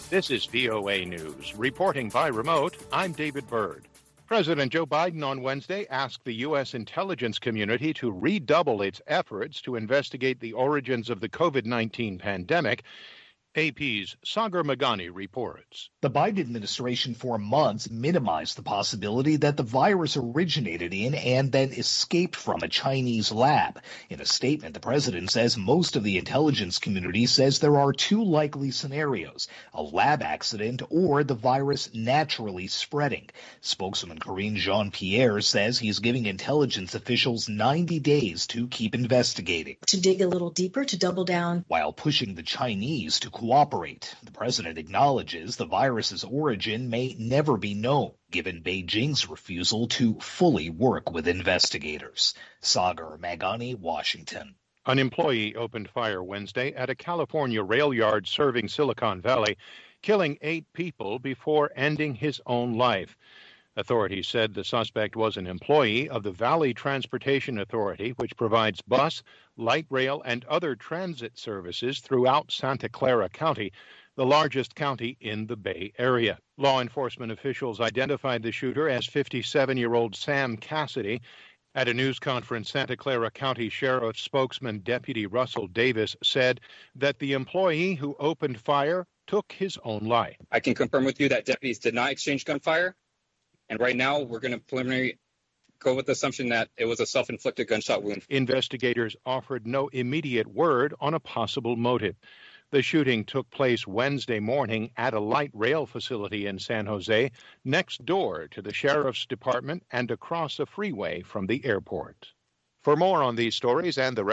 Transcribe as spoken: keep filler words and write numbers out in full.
This is V O A News. Reporting by remote, I'm David Byrd. President Joe Biden on Wednesday asked the U S intelligence community to redouble its efforts to investigate the origins of the COVID nineteen pandemic. A P's Sagar Meghani reports. The Biden administration for months minimized the possibility that the virus originated in and then escaped from a Chinese lab. In a statement, the president says most of the intelligence community says there are two likely scenarios: a lab accident or the virus naturally spreading. Spokesman Karine Jean-Pierre says he's giving intelligence officials ninety days to keep investigating. To dig a little deeper, to double down. While pushing the Chinese to cooperate, the president acknowledges the virus's origin may never be known, given Beijing's refusal to fully work with investigators. Sagar Meghani, Washington. An employee opened fire Wednesday at a California rail yard serving Silicon Valley, killing eight people before ending his own life. Authorities said the suspect was an employee of the Valley Transportation Authority, which provides bus, light rail, and other transit services throughout Santa Clara County, the largest county in the Bay Area. Law enforcement officials identified the shooter as fifty-seven-year-old Sam Cassidy. At a news conference, Santa Clara County Sheriff spokesman Deputy Russell Davis said that the employee who opened fire took his own life. I can confirm with you that deputies did not exchange gunfire. And right now, we're going to preliminary go with the assumption that it was a self-inflicted gunshot wound. Investigators offered no immediate word on a possible motive. The shooting took place Wednesday morning at a light rail facility in San Jose, next door to the sheriff's department and across a freeway from the airport. For more on these stories and the